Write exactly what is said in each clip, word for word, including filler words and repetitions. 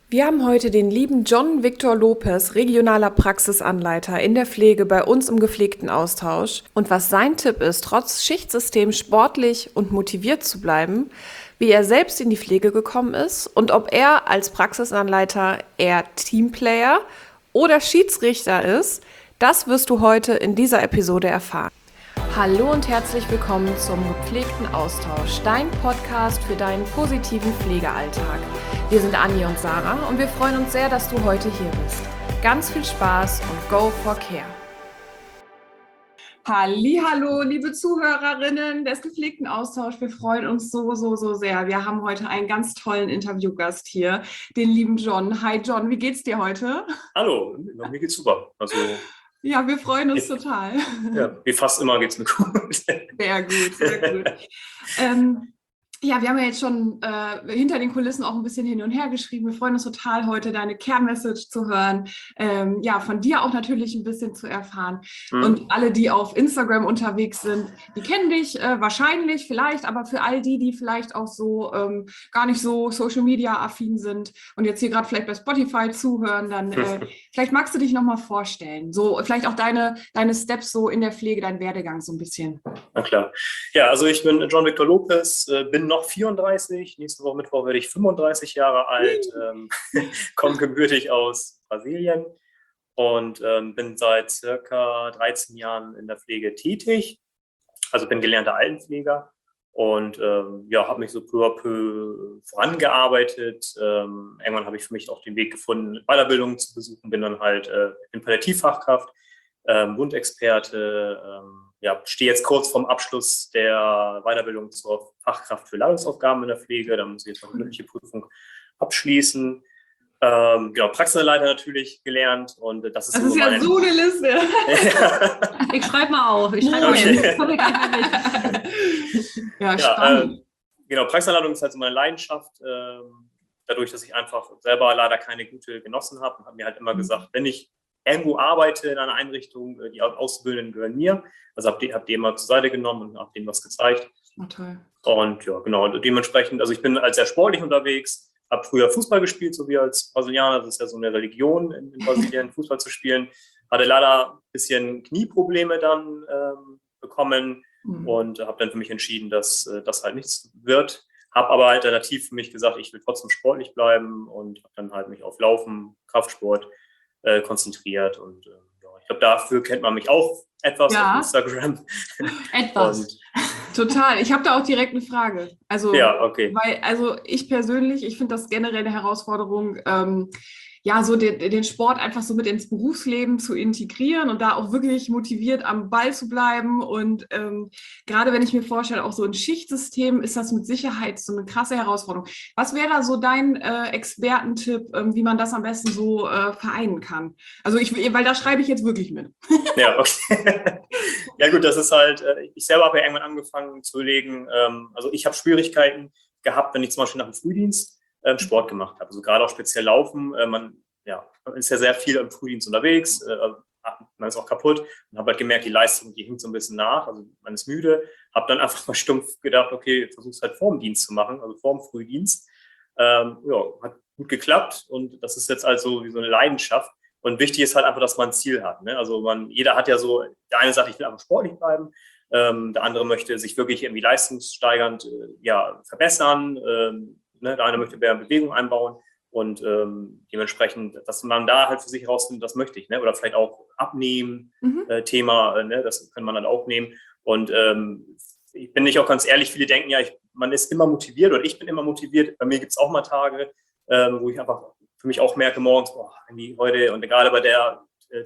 Wir haben heute den lieben John Victor Lopez, regionaler Praxisanleiter in der Pflege bei uns im gepflegten Austausch. Und was sein Tipp ist, trotz Schichtsystem sportlich und motiviert zu bleiben, wie er selbst in die Pflege gekommen ist und ob er als Praxisanleiter eher Teamplayer oder Schiedsrichter ist, das wirst du heute in dieser Episode erfahren. Hallo und herzlich willkommen zum gepflegten Austausch, dein Podcast für deinen positiven Pflegealltag. Wir sind Anni und Sarah und wir freuen uns sehr, dass du heute hier bist. Ganz viel Spaß und go for care. Hallihallo, liebe Zuhörerinnen des gepflegten Austauschs. Wir freuen uns so, so, so sehr. Wir haben heute einen ganz tollen Interviewgast hier, den lieben John. Hi John, wie geht's dir heute? Hallo, mir geht's super. Also Ja, wir freuen uns total. Ja, wie fast immer geht's mir gut. Sehr gut, sehr gut. ähm, ja, wir haben ja jetzt schon äh, hinter den Kulissen auch ein bisschen hin und her geschrieben. Wir freuen uns total, heute deine Care-Message zu hören. Ähm, ja, von dir auch natürlich ein bisschen zu erfahren. Mhm. Und alle, die auf Instagram unterwegs sind, die kennen dich äh, wahrscheinlich, vielleicht, aber für all die, die vielleicht auch so ähm, gar nicht so Social-Media-affin sind und jetzt hier gerade vielleicht bei Spotify zuhören, dann äh, vielleicht magst du dich nochmal vorstellen. So vielleicht auch deine, deine Steps so in der Pflege, dein Werdegang so ein bisschen. Na klar. Ja, also ich bin John Victor Lopez, äh, bin noch vierunddreißig, nächste Woche Mittwoch werde ich fünfunddreißig Jahre alt, ähm, komme gebürtig aus Brasilien und ähm, bin seit circa dreizehn Jahren in der Pflege tätig, also bin gelernter Altenpfleger und ähm, ja, habe mich so peu à peu vorangearbeitet. Ähm, irgendwann habe ich für mich auch den Weg gefunden, Weiterbildungen zu besuchen, bin dann halt äh, in Palliativfachkraft, ähm, Wundexperte, ähm, ja, stehe jetzt kurz vorm Abschluss der Weiterbildung zur Fachkraft für Leitungsaufgaben in der Pflege. Da muss ich jetzt noch eine mündliche Prüfung abschließen. Ähm, genau, Praxisanleiter natürlich gelernt und das ist, das ist ja meine... so eine Liste. Ja. Ich schreibe mal auf. Ich schreibe okay. mal hin. Ja, spannend. Ja, äh, genau, Praxisanleitung ist halt so meine Leidenschaft. Äh, dadurch, dass ich einfach selber leider keine gute genossen habe und habe mir halt immer gesagt, wenn ich irgendwo arbeite in einer Einrichtung, die Auszubildenden gehören mir. Also habe die, hab die immer zur Seite genommen und habe denen was gezeigt. Oh, toll. Und ja, genau. Und dementsprechend, also ich bin als sehr sportlich unterwegs, habe früher Fußball gespielt, so wie als Brasilianer. Das ist ja so eine Religion in, in Brasilien, Fußball zu spielen. Hatte leider ein bisschen Knieprobleme dann ähm, bekommen mhm. und habe dann für mich entschieden, dass äh, das halt nichts wird. Habe aber alternativ für mich gesagt, ich will trotzdem sportlich bleiben und habe dann halt mich auf Laufen, Kraftsport Äh, konzentriert und äh, ja, ich glaube, dafür kennt man mich auch etwas ja. auf Instagram. Etwas. Und total. Ich habe da auch direkt eine Frage. Also, ja, okay. Weil, also ich persönlich, ich finde das generell eine Herausforderung, ähm, ja, so den, den Sport einfach so mit ins Berufsleben zu integrieren und da auch wirklich motiviert am Ball zu bleiben. Und ähm, gerade wenn ich mir vorstelle, auch so ein Schichtsystem, ist das mit Sicherheit so eine krasse Herausforderung. Was wäre da so dein äh, Expertentipp, ähm, wie man das am besten so äh, vereinen kann? Also ich, weil da schreibe ich jetzt wirklich mit. Ja, okay. Ja gut, das ist halt, äh, ich selber habe ja irgendwann angefangen zu legen, ähm, also ich habe Schwierigkeiten gehabt, wenn ich zum Beispiel nach dem Frühdienst Sport gemacht habe. Also gerade auch speziell Laufen. Man, ja, man ist ja sehr viel im Frühdienst unterwegs. Man ist auch kaputt und habe halt gemerkt, die Leistung, die hinkt so ein bisschen nach. Also man ist müde. Habe dann einfach mal stumpf gedacht, okay, versuch's halt vorm Dienst zu machen, also vorm Frühdienst. Ähm, ja, hat gut geklappt und das ist jetzt also wie so eine Leidenschaft. Und wichtig ist halt einfach, dass man ein Ziel hat. Ne? Also man, jeder hat ja so, der eine sagt, ich will einfach sportlich bleiben. Ähm, der andere möchte sich wirklich irgendwie leistungssteigernd äh, ja, verbessern. Ähm, Ne, der eine möchte mehr Bewegung einbauen und ähm, dementsprechend, dass man da halt für sich herausfindet, das möchte ich. Ne? Oder vielleicht auch abnehmen, mhm. äh, Thema, äh, ne? Das kann man dann auch nehmen. Und ähm, ich bin nicht auch ganz ehrlich, viele denken ja, ich, man ist immer motiviert oder ich bin immer motiviert. Bei mir gibt es auch mal Tage, ähm, wo ich einfach für mich auch merke, morgens, boah, irgendwie heute und gerade bei der äh,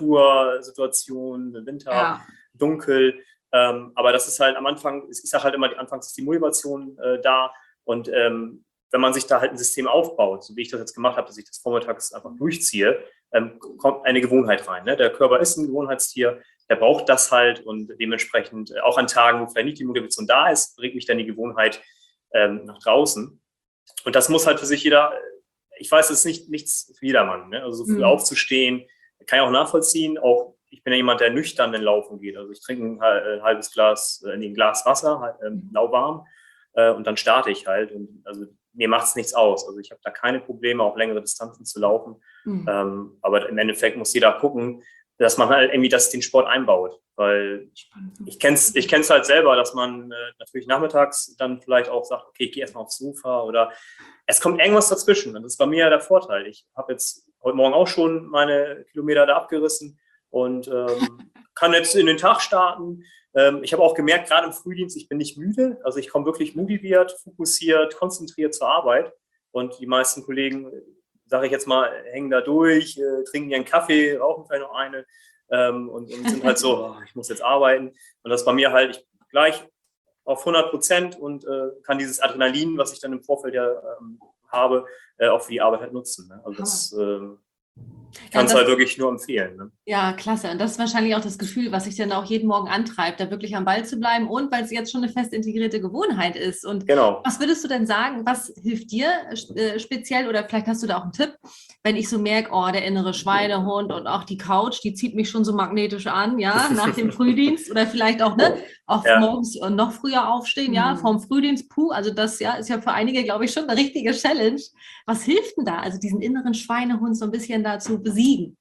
Temperatursituation, Winter, ja. dunkel. Ähm, aber das ist halt am Anfang, ich sage halt immer, anfangs ist die Motivation äh, da. Und ähm, wenn man sich da halt ein System aufbaut, so wie ich das jetzt gemacht habe, dass ich das vormittags einfach durchziehe, ähm, kommt eine Gewohnheit rein. Ne? Der Körper ist ein Gewohnheitstier, der braucht das halt und dementsprechend auch an Tagen, wo vielleicht nicht die Motivation da ist, bringt mich dann die Gewohnheit ähm, nach draußen. Und das muss halt für sich jeder, ich weiß, es ist nicht nichts für jedermann. Ne? Also so früh mhm. aufzustehen, kann ich auch nachvollziehen. Auch ich bin ja jemand, der nüchtern in Laufen geht. Also ich trinke ein, ein halbes Glas, äh, ein Glas Wasser, halt, ähm, lauwarm. Und dann starte ich halt. Und also mir macht es nichts aus. Also ich habe da keine Probleme, auch längere Distanzen zu laufen. Mhm. Ähm, aber im Endeffekt muss jeder gucken, dass man halt irgendwie das, den Sport einbaut. Weil ich kenne es ich kenn's halt selber, dass man äh, natürlich nachmittags dann vielleicht auch sagt, okay, ich gehe erstmal aufs Sofa oder es kommt irgendwas dazwischen. Und das ist bei mir ja der Vorteil. Ich habe jetzt heute Morgen auch schon meine Kilometer da abgerissen und ähm, kann jetzt in den Tag starten. Ähm, ich habe auch gemerkt, gerade im Frühdienst, ich bin nicht müde. Also ich komme wirklich motiviert, fokussiert, konzentriert zur Arbeit. Und die meisten Kollegen, sage ich jetzt mal, hängen da durch, äh, trinken ihren Kaffee, rauchen vielleicht noch eine ähm, und, und sind halt so, oh, ich muss jetzt arbeiten. Und das ist bei mir halt ich gleich auf hundert Prozent und äh, kann dieses Adrenalin, was ich dann im Vorfeld ja ähm, habe, äh, auch für die Arbeit halt nutzen. Ne? Also das äh, ich kann es ja, halt wirklich nur empfehlen. Ne? Ja, klasse. Und das ist wahrscheinlich auch das Gefühl, was sich dann auch jeden Morgen antreibt, da wirklich am Ball zu bleiben und weil es jetzt schon eine fest integrierte Gewohnheit ist. Und genau. Was würdest du denn sagen, was hilft dir äh, speziell oder vielleicht hast du da auch einen Tipp, wenn ich so merke, oh, der innere Schweinehund und auch die Couch, die zieht mich schon so magnetisch an, ja, nach dem Frühdienst oder vielleicht auch, ne, auch ja. morgens noch früher aufstehen, mhm. ja, vorm Frühdienst, puh, also das ja, ist ja für einige, glaube ich, schon eine richtige Challenge. Was hilft denn da, also diesen inneren Schweinehund so ein bisschen dazu besiegen?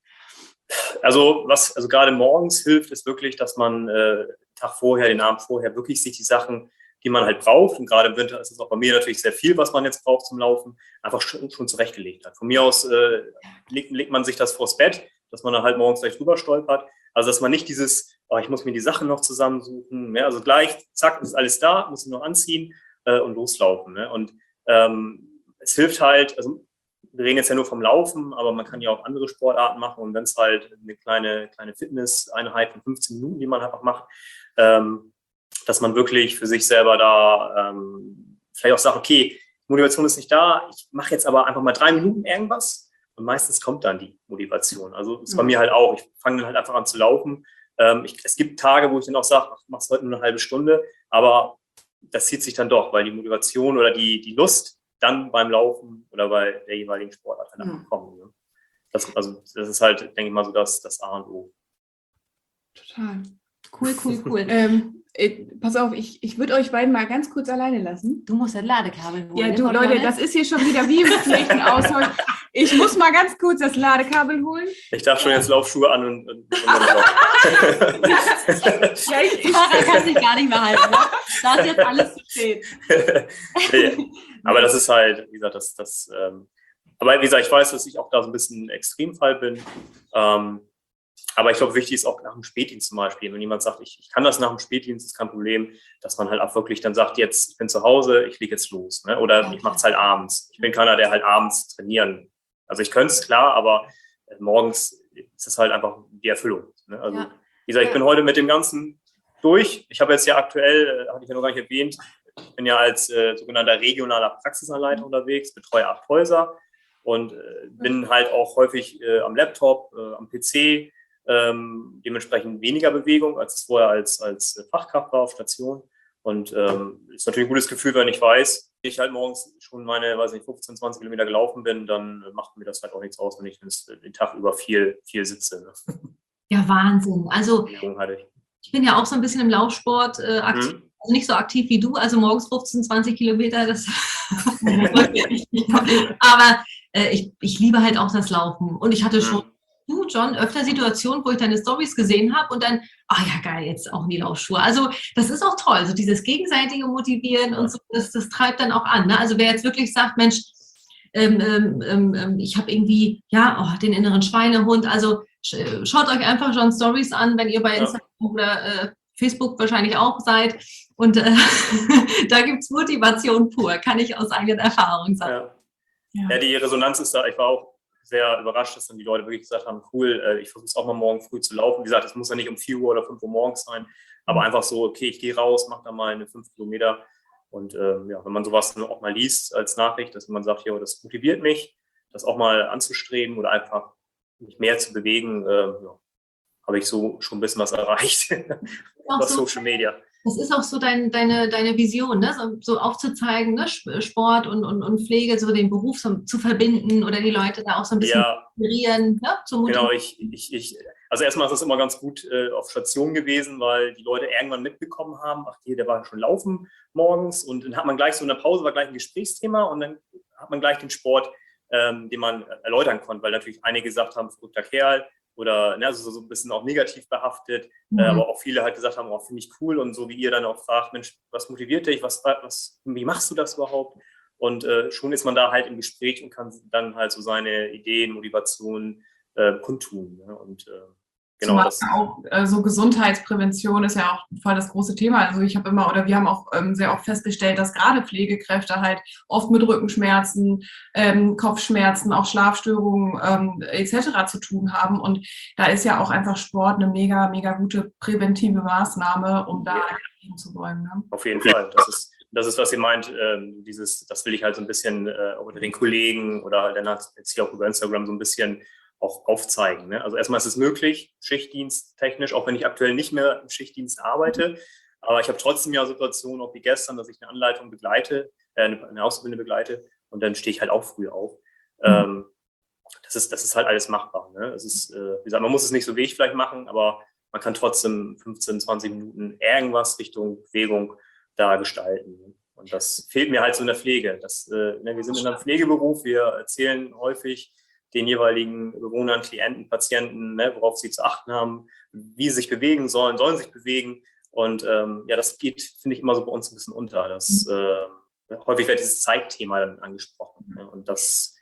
Also was also gerade morgens hilft, ist wirklich, dass man äh, den Tag vorher, den Abend vorher wirklich sich die Sachen, die man halt braucht, und gerade im Winter ist es auch bei mir natürlich sehr viel, was man jetzt braucht zum Laufen, einfach schon, schon zurechtgelegt hat. Von mir aus äh, legt, legt man sich das vors Bett, dass man dann halt morgens gleich drüber stolpert. Also dass man nicht dieses, oh, ich muss mir die Sachen noch zusammensuchen, ne? Also gleich, zack, ist alles da, muss ich noch anziehen äh, und loslaufen. Ne? Und ähm, es hilft halt, also wir reden jetzt ja nur vom Laufen, aber man kann ja auch andere Sportarten machen und wenn es halt eine kleine, kleine Fitness-Einheit von fünfzehn Minuten, die man einfach macht, ähm, dass man wirklich für sich selber da ähm, vielleicht auch sagt, okay, Motivation ist nicht da, ich mache jetzt aber einfach mal drei Minuten irgendwas und meistens kommt dann die Motivation. Also das ist bei mir halt auch, ich fange dann halt einfach an zu laufen. Ähm, ich, es gibt Tage, wo ich dann auch sage, ach, mach's heute nur eine halbe Stunde, aber das zieht sich dann doch, weil die Motivation oder die, die Lust dann beim Laufen oder bei der jeweiligen Sportart dann einfach kommen. Ne? Das, also das ist halt, denke ich mal, so das, das A und O. Total. Cool, cool, cool. ähm, äh, pass auf, ich, ich würde euch beiden mal ganz kurz alleine lassen. Du musst ein Ladekabel holen. Ja, du Leute, das ist hier schon wieder wie im Pflichtenaushol. Ich muss mal ganz kurz das Ladekabel holen. Ich darf schon jetzt Laufschuhe an und... und, und ja, ich, ich kann sich gar nicht mehr halten. Ne? Da ist jetzt alles zu spät. Nee, aber das ist halt, wie gesagt, das... das ähm, aber wie gesagt, ich weiß, dass ich auch da so ein bisschen ein Extremfall bin. Ähm, aber ich glaube, wichtig ist auch nach dem Spätdienst zum Beispiel. Wenn jemand sagt, ich, ich kann das nach dem Spätdienst, ist kein Problem, dass man halt auch wirklich dann sagt, jetzt, ich bin zu Hause, ich lege jetzt los. Ne? Oder okay. Ich mache es halt abends. Ich bin keiner, der halt abends trainieren. Also ich könnte es, klar, aber morgens ist es halt einfach die Erfüllung. Ne? Also ja. Wie gesagt, ich bin heute mit dem Ganzen durch. Ich habe jetzt ja aktuell, hatte ich ja noch gar nicht erwähnt, ich bin ja als äh, sogenannter regionaler Praxisanleiter unterwegs, betreue acht Häuser und äh, bin halt auch häufig äh, am Laptop, äh, am P C, ähm, dementsprechend weniger Bewegung, als es vorher als, als Fachkraft war auf Station. Und ähm, ist natürlich ein gutes Gefühl, wenn ich weiß, ich halt morgens schon meine, weiß nicht, fünfzehn, zwanzig Kilometer gelaufen bin, dann macht mir das halt auch nichts aus, wenn ich den Tag über viel, viel sitze. Ne? Ja, Wahnsinn. Also ich bin ja auch so ein bisschen im Laufsport äh, aktiv. Mhm. Also nicht so aktiv wie du, also morgens fünfzehn, zwanzig Kilometer, das aber äh, ich, ich liebe halt auch das Laufen. Und ich hatte mhm. schon, du John, öfter Situationen, wo ich deine Storys gesehen habe und dann, ah ja geil, jetzt auch in die Laufschuhe. Also das ist auch toll, so dieses gegenseitige Motivieren ja. und so, das, das treibt dann auch an. Ne? Also wer jetzt wirklich sagt, Mensch, ähm, ähm, ähm, ich habe irgendwie, ja, oh, den inneren Schweinehund, also sch- schaut euch einfach John Stories an, wenn ihr bei Instagram ja. oder äh, Facebook wahrscheinlich auch seid. Und äh, da gibt es Motivation pur, kann ich aus eigener Erfahrung sagen. Ja. Ja. ja, die Resonanz ist da. Ich war auch sehr überrascht, dass dann die Leute wirklich gesagt haben, cool, äh, ich versuche es auch mal morgen früh zu laufen. Wie gesagt, es muss ja nicht um vier Uhr oder fünf Uhr morgens sein, aber einfach so, okay, ich gehe raus, mache da mal eine fünf Kilometer. Und ähm, ja, wenn man sowas dann auch mal liest als Nachricht, dass man sagt, ja, das motiviert mich, das auch mal anzustreben oder einfach mich mehr zu bewegen, äh, ja, habe ich so schon ein bisschen was erreicht. Auf so Social Media. Das ist auch so dein, deine, deine Vision, ne? so, so aufzuzeigen, ne? Sport und, und, und Pflege, so den Beruf so, zu verbinden oder die Leute da auch so ein bisschen Ja, inspirieren, ne? Zu motivieren. genau. Ich, ich, ich, also erstmal ist es immer ganz gut äh, auf Station gewesen, weil die Leute irgendwann mitbekommen haben, ach, hier, der war schon laufen morgens und dann hat man gleich so in der Pause, war gleich ein Gesprächsthema und dann hat man gleich den Sport, ähm, den man erläutern konnte, weil natürlich einige gesagt haben, verrückter Kerl, oder ne, also so ein bisschen auch negativ behaftet, mhm. äh, aber auch viele halt gesagt haben, oh, finde ich cool und so wie ihr dann auch fragt, Mensch, was motiviert dich, was, was, wie machst du das überhaupt? Und äh, schon ist man da halt im Gespräch und kann dann halt so seine Ideen, Motivationen äh, kundtun. Ne? Und äh, genau Zumal das. Auch äh, so Gesundheitsprävention ist ja auch voll das große Thema. Also ich habe immer oder wir haben auch ähm, sehr oft festgestellt, dass gerade Pflegekräfte halt oft mit Rückenschmerzen, ähm, Kopfschmerzen, auch Schlafstörungen ähm, et cetera zu tun haben. Und da ist ja auch einfach Sport eine mega, mega gute präventive Maßnahme, um da ja. zu wollen. Ne? Auf jeden Fall. Das ist, das ist, was ihr meint. Ähm, dieses, das will ich halt so ein bisschen äh, unter den Kollegen oder halt dann jetzt hier auch über Instagram so ein bisschen auch aufzeigen. Ne? Also erstmal ist es möglich, Schichtdienst technisch, auch wenn ich aktuell nicht mehr im Schichtdienst arbeite, aber ich habe trotzdem ja Situationen, auch wie gestern, dass ich eine Anleitung begleite, äh, eine, eine Auszubildende begleite und dann stehe ich halt auch früh auf. Mhm. Ähm, das ist, das ist halt alles machbar. Ne? Es ist, äh, wie gesagt, man muss es nicht so wie ich vielleicht machen, aber man kann trotzdem fünfzehn, zwanzig Minuten irgendwas Richtung Bewegung da gestalten. Ne? Und das fehlt mir halt so in der Pflege. Das, äh, ne, wir sind in einem Pflegeberuf, wir erzählen häufig den jeweiligen Bewohnern, Klienten, Patienten, ne, worauf sie zu achten haben, wie sie sich bewegen sollen, sollen sich bewegen. Und ähm, ja, das geht, finde ich, immer so bei uns ein bisschen unter. Das, äh, häufig wird dieses Zeitthema dann angesprochen. Ne? Und das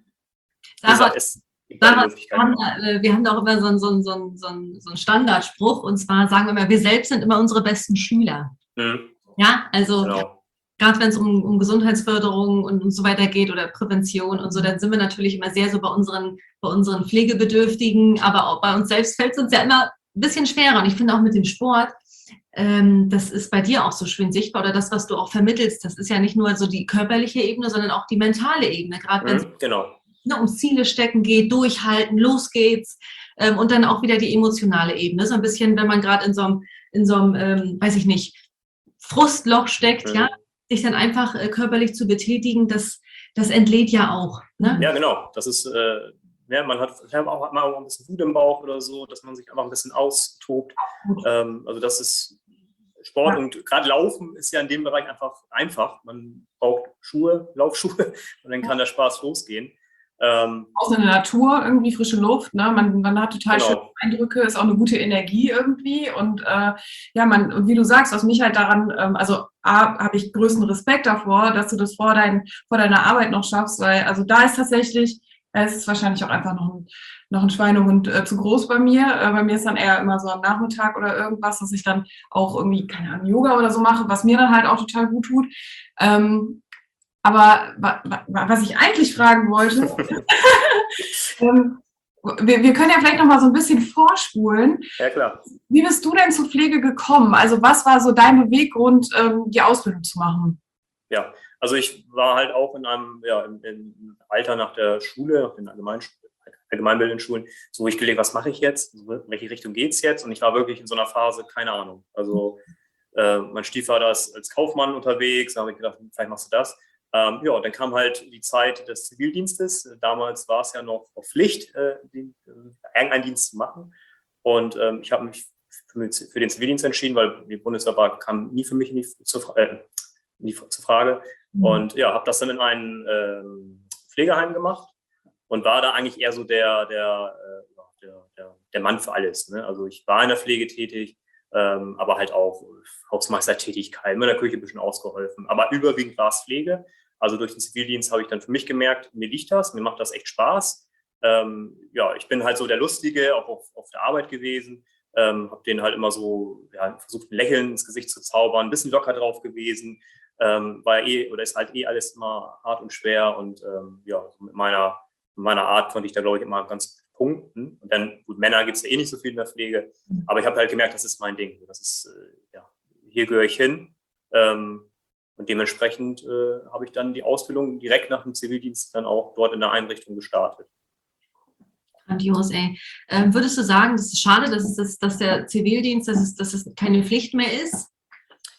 Sarah, ist Sarah, wir, haben, wir haben da auch immer so einen, so einen, so einen, so einen, so einen Standardspruch, und zwar sagen wir immer, wir selbst sind immer unsere besten Schüler. Mhm. Ja, also genau. Gerade wenn es um, um Gesundheitsförderung und, und so weiter geht oder Prävention und so, dann sind wir natürlich immer sehr so bei unseren, bei unseren Pflegebedürftigen, aber auch bei uns selbst fällt es uns ja immer ein bisschen schwerer. Und ich finde auch mit dem Sport, ähm, das ist bei dir auch so schön sichtbar, oder das, was du auch vermittelst, das ist ja nicht nur so die körperliche Ebene, sondern auch die mentale Ebene, gerade wenn es mhm, genau. ne, um Ziele stecken geht, durchhalten, los geht's, ähm, und dann auch wieder die emotionale Ebene, so ein bisschen, wenn man gerade in so einem, in so einem, ähm, weiß ich nicht, Frustloch steckt, mhm. ja, sich dann einfach äh, körperlich zu betätigen, das, das entlädt ja auch. Ne? Ja, genau. Das ist, äh, ja, man hat, auch, hat man auch ein bisschen Wut im Bauch oder so, dass man sich einfach ein bisschen austobt. Ähm, also das ist Sport, ja. Und gerade Laufen ist ja in dem Bereich einfach einfach. Man braucht Schuhe, Laufschuhe und dann kann der Spaß losgehen. Ähm, Aus der Natur, irgendwie frische Luft, ne? man, man hat total genau. schöne Eindrücke, ist auch eine gute Energie irgendwie und äh, ja, man, und wie du sagst, was mich halt daran, ähm, also A, habe ich größten Respekt davor, dass du das vor, dein, vor deiner Arbeit noch schaffst, weil also da ist tatsächlich, es ist wahrscheinlich auch einfach noch ein, noch ein Schweinehund äh, zu groß bei mir, äh, bei mir ist dann eher immer so am Nachmittag oder irgendwas, dass ich dann auch irgendwie, keine Ahnung, Yoga oder so mache, was mir dann halt auch total gut tut. Ähm, Aber was ich eigentlich fragen wollte, ähm, wir, wir können ja vielleicht noch mal so ein bisschen vorspulen. Ja, klar. Wie bist du denn zur Pflege gekommen? Also was war so dein Beweggrund, ähm, die Ausbildung zu machen? Ja, also ich war halt auch in einem ja, im, im Alter nach der Schule, nach den Allgemein, allgemeinbildenden Schulen, so wo ich gelegt, was mache ich jetzt? In welche Richtung geht es jetzt? Und ich war wirklich in so einer Phase, keine Ahnung. Also äh, mein Stiefvater ist als Kaufmann unterwegs, da habe ich gedacht, vielleicht machst du das. Ähm, ja, dann kam halt die Zeit des Zivildienstes. Damals war es ja noch auf Pflicht, äh, den, äh, irgendeinen Dienst zu machen. Und ähm, ich habe mich für, für den Zivildienst entschieden, weil die Bundeswehr kam nie für mich in die, zur, äh, in die, zur Frage. Mhm. Und ja, habe das dann in einem äh, Pflegeheim gemacht und war da eigentlich eher so der, der, äh, der, der, der Mann für alles. Ne? Also ich war in der Pflege tätig, ähm, aber halt auch Hausmeistertätigkeit, in der Küche ein bisschen ausgeholfen. Aber überwiegend war es Pflege. Also durch den Zivildienst habe ich dann für mich gemerkt, mir liegt das, mir macht das echt Spaß. Ähm, ja, ich bin halt so der Lustige, auch auf, auf der Arbeit gewesen. Ähm, habe denen halt immer so ja, versucht, ein Lächeln ins Gesicht zu zaubern, ein bisschen locker drauf gewesen. Ähm, war eh, oder ist halt eh alles immer hart und schwer. Und ähm, ja, mit meiner, mit meiner Art konnte ich da, glaube ich, immer ganz gut punkten. Und dann, gut, Männer gibt es ja eh nicht so viel in der Pflege. Aber ich habe halt gemerkt, das ist mein Ding. Das ist, äh, ja, hier gehöre ich hin. Ähm, Und dementsprechend äh, habe ich dann die Ausbildung direkt nach dem Zivildienst dann auch dort in der Einrichtung gestartet. Grandios, ey. Ähm, würdest du sagen, das ist schade, dass, es das, dass der Zivildienst, dass es, dass es keine Pflicht mehr ist?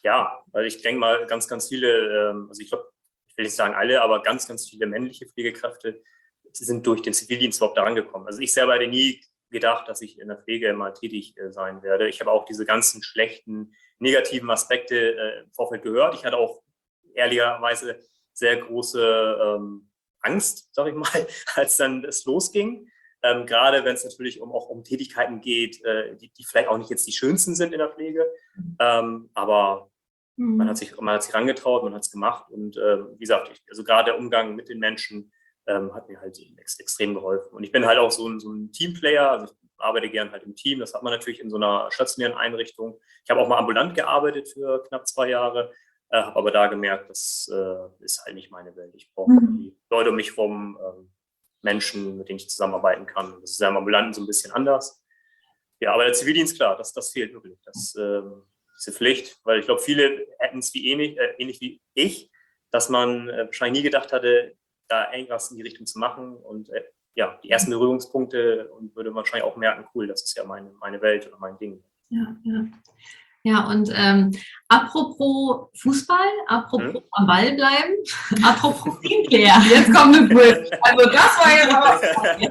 Ja, weil ich denke mal, ganz, ganz viele, ähm, also ich glaube, ich will nicht sagen alle, aber ganz, ganz viele männliche Pflegekräfte sind durch den Zivildienst überhaupt da angekommen. Also ich selber hätte nie gedacht, dass ich in der Pflege mal tätig äh, sein werde. Ich habe auch diese ganzen schlechten, negativen Aspekte äh, im Vorfeld gehört. Ich hatte auch ehrlicherweise sehr große ähm, Angst, sage ich mal, als dann es losging. Ähm, gerade wenn es natürlich um, auch um Tätigkeiten geht, äh, die, die vielleicht auch nicht jetzt die schönsten sind in der Pflege. Ähm, aber mhm. man hat sich, man hat sich rangetraut, man hat es gemacht. Und äh, wie gesagt, ich, also gerade der Umgang mit den Menschen ähm, hat mir halt ex- extrem geholfen. Und ich bin halt auch so ein, so ein Teamplayer, also ich arbeite gern halt im Team. Das hat man natürlich in so einer stationären Einrichtung. Ich habe auch mal ambulant gearbeitet für knapp zwei Jahre. Äh, habe aber da gemerkt, das äh, ist halt nicht meine Welt. Ich brauche mhm. die Leute um mich rum, ähm, Menschen, mit denen ich zusammenarbeiten kann. Das ist ja im Ambulanten so ein bisschen anders. Ja, aber der Zivildienst, klar, das, das fehlt wirklich. Das ähm, ist eine Pflicht, weil ich glaube, viele hätten es wie ähnlich, äh, ähnlich wie ich, dass man äh, wahrscheinlich nie gedacht hatte, da irgendwas in die Richtung zu machen. Und äh, ja, die ersten Berührungspunkte und würde man wahrscheinlich auch merken, cool, das ist ja meine, meine Welt oder mein Ding. Ja, ja. Ja, und ähm, apropos Fußball, apropos hm? am Ball bleiben, apropos Teamplayer. Jetzt kommt eine Bridge. Also das war ja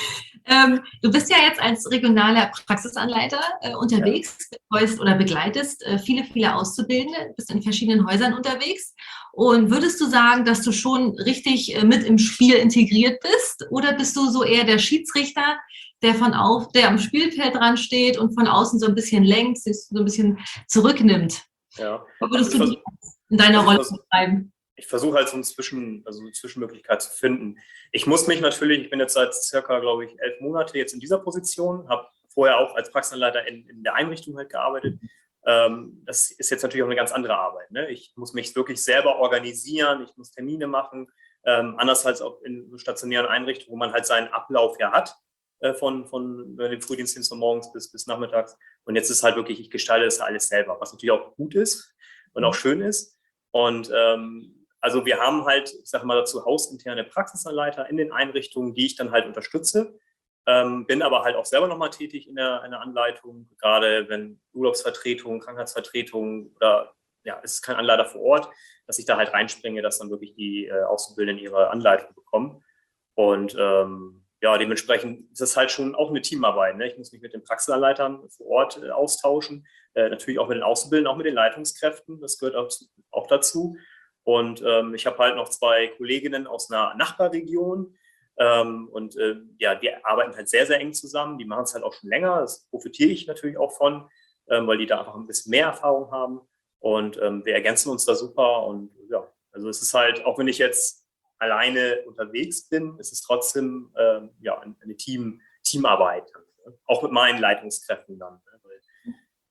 ähm, Du bist ja jetzt als regionaler Praxisanleiter äh, unterwegs, betreust oder begleitest äh, viele, viele Auszubildende, bist in verschiedenen Häusern unterwegs. Und würdest du sagen, dass du schon richtig äh, mit im Spiel integriert bist? Oder bist du so eher der Schiedsrichter, der von auf, der am Spielfeld dran steht und von außen so ein bisschen lenkt, sich so ein bisschen zurücknimmt? Ja. Wo würdest du dich in deiner Rolle beschreiben? Ich versuche halt so eine, Zwischen, also eine Zwischenmöglichkeit zu finden. Ich muss mich natürlich, ich bin jetzt seit circa, glaube ich, elf Monate jetzt in dieser Position, habe vorher auch als Praxisanleiter in, in der Einrichtung halt gearbeitet. Ähm, das ist jetzt natürlich auch eine ganz andere Arbeit. Ne? Ich muss mich wirklich selber organisieren, ich muss Termine machen, ähm, anders als auch in stationären Einrichtungen, wo man halt seinen Ablauf ja hat. Von, von dem Frühdienstdienst von morgens bis, bis nachmittags. Und jetzt ist halt wirklich, ich gestalte das alles selber, was natürlich auch gut ist und auch schön ist. Und ähm, also wir haben halt, ich sage mal dazu, hausinterne Praxisanleiter in den Einrichtungen, die ich dann halt unterstütze. Ähm, bin aber halt auch selber nochmal tätig in der, in der Anleitung, gerade wenn Urlaubsvertretung, Krankheitsvertretung oder ja, es ist kein Anleiter vor Ort, dass ich da halt reinspringe, dass dann wirklich die äh, Auszubildenden ihre Anleitung bekommen. Und ähm, ja, dementsprechend ist es halt schon auch eine Teamarbeit. Ne? Ich muss mich mit den Praxisanleitern vor Ort äh, austauschen, äh, natürlich auch mit den Auszubildenden, auch mit den Leitungskräften, das gehört auch, auch dazu. Und ähm, ich habe halt noch zwei Kolleginnen aus einer Nachbarregion ähm, und äh, ja, wir arbeiten halt sehr, sehr eng zusammen. Die machen es halt auch schon länger, das profitiere ich natürlich auch von, ähm, weil die da einfach ein bisschen mehr Erfahrung haben und ähm, wir ergänzen uns da super und ja, also es ist halt, auch wenn ich jetzt alleine unterwegs bin, ist es trotzdem ähm, ja, eine Team, Teamarbeit, ne? Auch mit meinen Leitungskräften dann. Ne? Weil,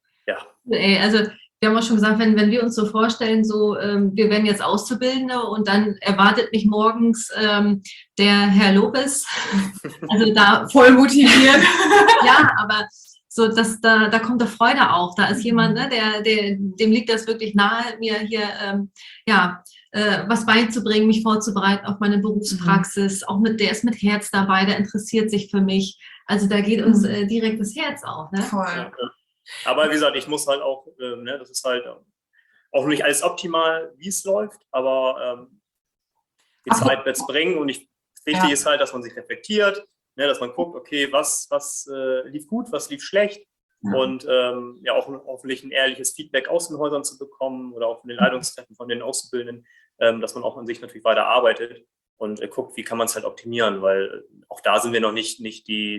ja. Also wir haben auch schon gesagt, wenn, wenn wir uns so vorstellen, so ähm, wir werden jetzt Auszubildende und dann erwartet mich morgens ähm, der Herr Lopez, also da voll motiviert. Ja, aber so, dass da, da kommt der Freude auf. Da ist jemand, ne, der, der, dem liegt das wirklich nahe, mir hier ähm, ja, äh, was beizubringen, mich vorzubereiten auf meine Berufspraxis. Mhm. Auch mit, der ist mit Herz dabei, der interessiert sich für mich. Also da geht uns äh, direkt das Herz auf. Ne? Voll. Ja, ja. Aber wie gesagt, ich muss halt auch, äh, ne, das ist halt äh, auch nicht alles optimal, wie es läuft, aber ähm, die Ach, Zeit wird es bringen und ich, wichtig ja. ist halt, dass man sich reflektiert. Ne, dass man guckt, okay, was, was äh, lief gut, was lief schlecht ja. und ähm, ja auch hoffentlich ein ehrliches Feedback aus den Häusern zu bekommen oder auch von den Leitungskräften, von den Auszubildenden, ähm, dass man auch an sich natürlich weiter arbeitet und äh, guckt, wie kann man es halt optimieren, weil äh, auch da sind wir noch nicht, nicht die